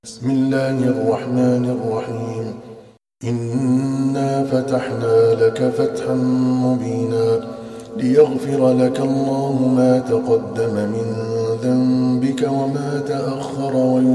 بسم الله الرحمن الرحيم. إنا فتحنا لك فتحا مبينا ليغفر لك الله ما تقدم من ذنبك وما تأخر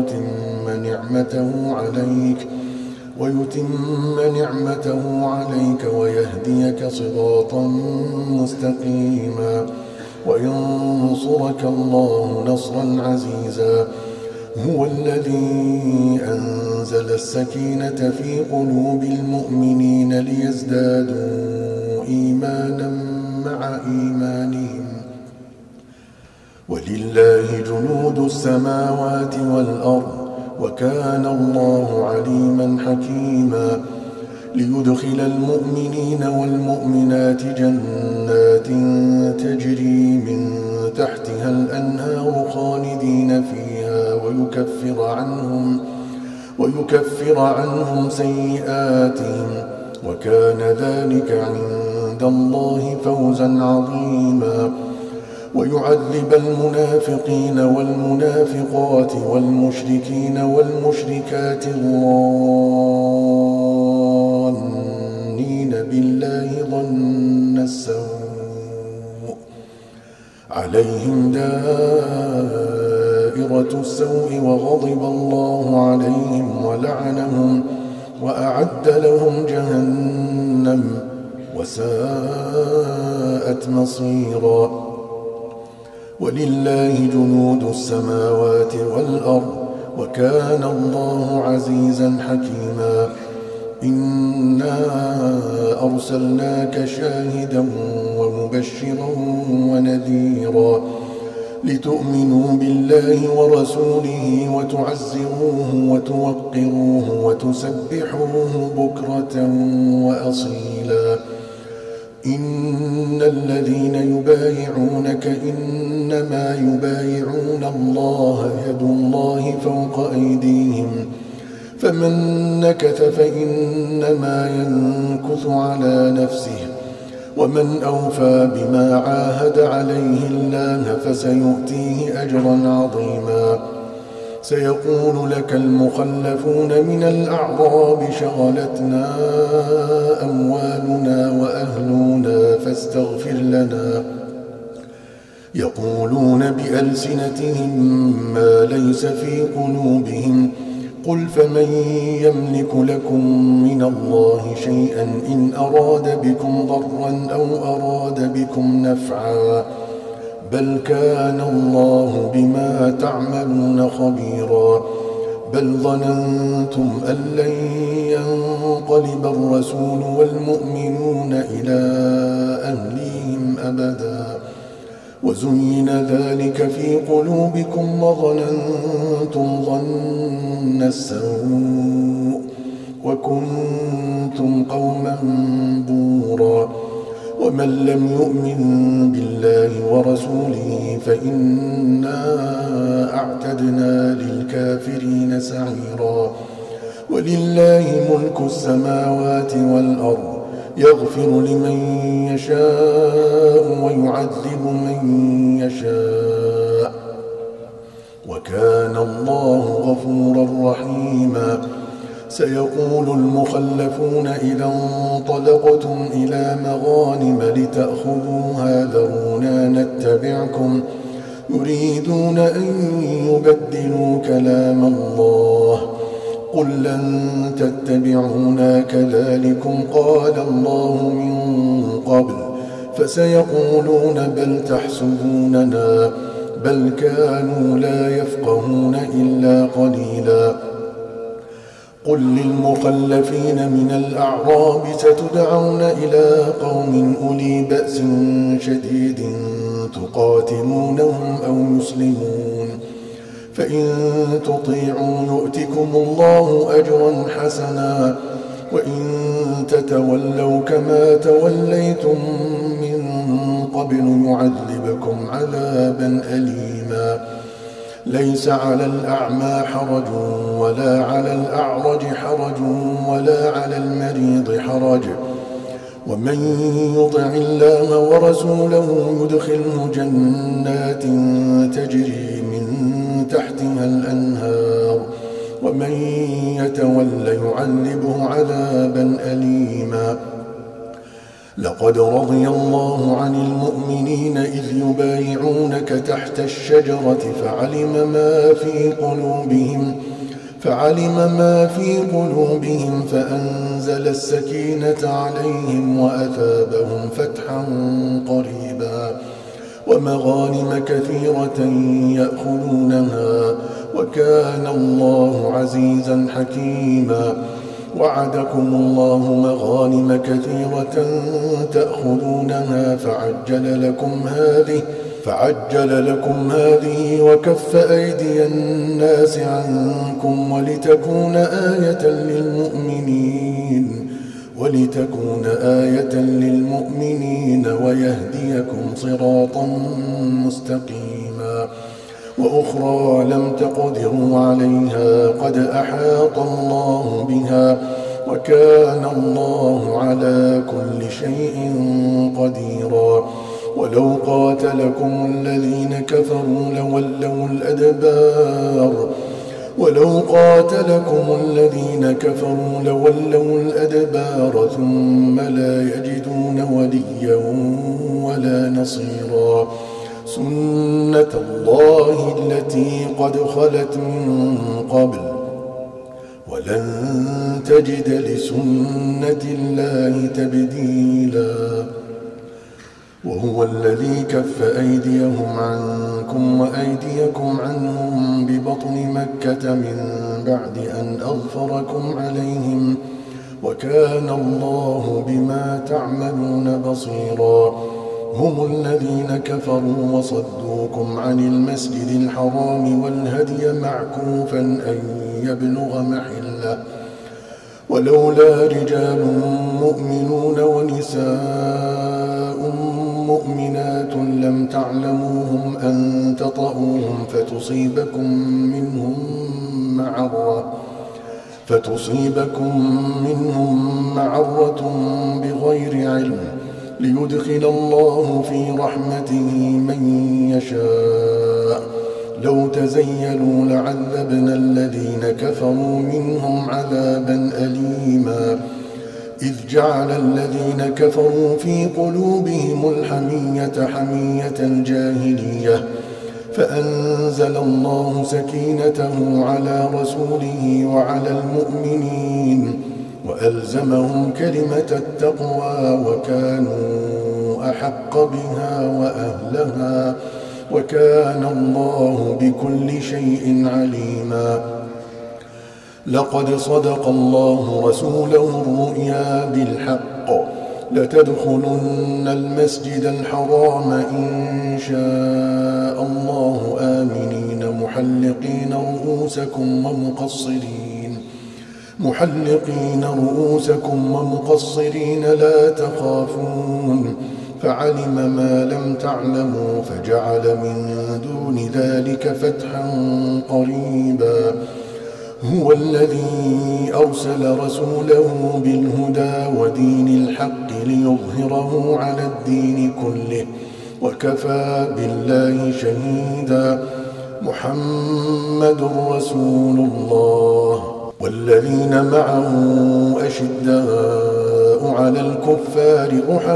ويتم نعمته عليك ويهديك صراطا مستقيما وينصرك الله نصرا عزيزا. هو الذي أنزل السكينة في قلوب المؤمنين ليزدادوا إيمانا مع إيمانهم ولله جنود السماوات والأرض وكان الله عليما حكيما. ليدخل المؤمنين والمؤمنات جنات تجري من تحتها الأنهار خالدين فيها ويكفر عنهم سيئاتهم وكان ذلك عند الله فوزا عظيما. ويعذب المنافقين والمنافقات والمشركين والمشركات الظانين بالله ظن السوء عليهم دائرة السوء وغضب الله عليهم ولعنهم وأعد لهم جهنم وساءت مصيرا. ولله جنود السماوات والأرض وكان الله عزيزا حكيما. إنا أرسلناك شاهدا ومبشرا ونذيرا لتؤمنوا بالله ورسوله وتعزروه وتوقروه وتسبحوه بكرة وأصيلا. إن الذين يبايعونك إنما يبايعون الله يد الله فوق أيديهم فمن نكث فإنما ينكث على نفسه ومن أوفى بما عاهد عليه الله فسيؤتيه أجرا عظيما. سيقول لك المخلفون من الأعراب شغلتنا أموالنا وأهلنا فاستغفر لنا. يقولون بألسنتهم ما ليس في قلوبهم قل فمن يملك لكم من الله شيئا إن أراد بكم ضرا أو أراد بكم نفعا بل كان الله بما تعملون خبيرا. بل ظننتم أن لن ينقلب الرسول والمؤمنون إلى أهليهم أبدا وزين ذلك في قلوبكم وظننتم ظن السوء وكنتم قوما بورا. ومن لم يؤمن بالله ورسوله فإنا أعتدنا للكافرين سعيرا. ولله ملك السماوات والأرض يغفر لمن يشاء ويعذب من يشاء وكان الله غفورا رحيما. سيقول المخلفون إذا انطلقتم إلى مغانم لتأخذوها ذرونا نتبعكم يريدون أن يبدلوا كلام الله قل لن تتبعونا كذلكم قال الله من قبل فسيقولون بل تحسبوننا بل كانوا لا يفقهون إلا قليلا. قل للمخلفين من الأعراب ستدعون إلى قوم أولي بأس شديد تقاتلونهم أو يسلمون فإن تطيعوا يؤتكم الله أجرا حسنا وإن تتولوا كما توليتم من قبل يعذبكم عذابا أليما. ليس على الأعمى حرج ولا على الأعرج حرج ولا على المريض حرج ومن يطع الله ورسوله يدخله جنات تجري من تحتها الأنهار ومن يتول يعذبه عذابا أليما. لقد رضي الله عن المؤمنين إذ يبايعونك تحت الشجرة فعلم ما في قلوبهم فأنزل السكينة عليهم وأثابهم فتحا قريبا ومغانم كثيرة يأخذونها وكان الله عزيزا حكيما. وعدكم الله مغانم كثيرة تأخذونها فعجل لكم هذه وكف أيدي الناس عنكم ولتكون آية للمؤمنين ويهديكم صراطا مستقيما. وأخرى لم تقدروا عليها قد أحاط الله بها وكان الله على كل شيء قديرا. ولو قاتلكم الذين كفروا لولوا الأدبار ثم لا يجدون وليا ولا نصيرا. سنة الله التي قد خلت من قبل ولن تجد لسنة الله تبديلا. وهو الذي كف أيديهم عنكم وأيديكم عنهم ببطن مكة من بعد أن أظفركم عليهم وكان الله بما تعملون بصيرا. هم الذين كفروا وصدوكم عن المسجد الحرام والهدي معكوفا أن يبلغ محله ولولا رجال مؤمنون ونساء مؤمنات لم تعلموهم أن تطؤوهم فتصيبكم منهم معرة بغير علم ليدخل الله في رحمته من يشاء. لو تزيلوا لعذبنا الذين كفروا منهم عذابا أليما. إذ جعل الذين كفروا في قلوبهم الحمية حمية الجاهلية فأنزل الله سكينته على رسوله وعلى المؤمنين وألزمهم كلمة التقوى وكانوا أحق بها وأهلها وكان الله بكل شيء عليما. لقد صدق الله رسوله الرؤيا بالحق لتدخلن المسجد الحرام إن شاء الله آمنين محلقين رؤوسكم ومقصرين لا تخافون فعلم ما لم تعلموا فجعل من دون ذلك فتحا قريبا. هو الذي أرسل رسوله بالهدى ودين الحق ليظهره على الدين كله وكفى بالله شهيدا. محمد رسول الله والذين معه أشداء على الكفار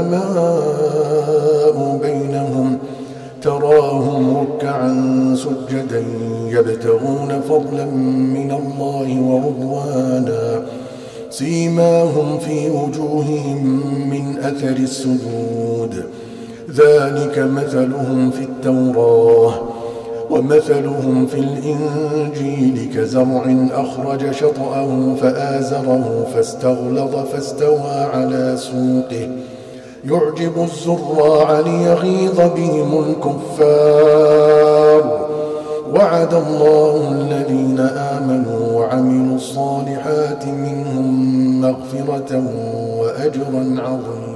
رحماء بينهم تراهم ركعا سجدا يبتغون فضلا من الله ورضوانا سيماهم في وجوههم من أثر السجود ذلك مثلهم في التوراة ومثلهم في الإنجيل كزرع أخرج شطأه فآزره فاستغلظ فاستوى على سوقه يعجب الزراع ليغيظ بهم الكفار. وعد الله الذين آمنوا وعملوا الصالحات منهم مغفرة وأجرا عظيما.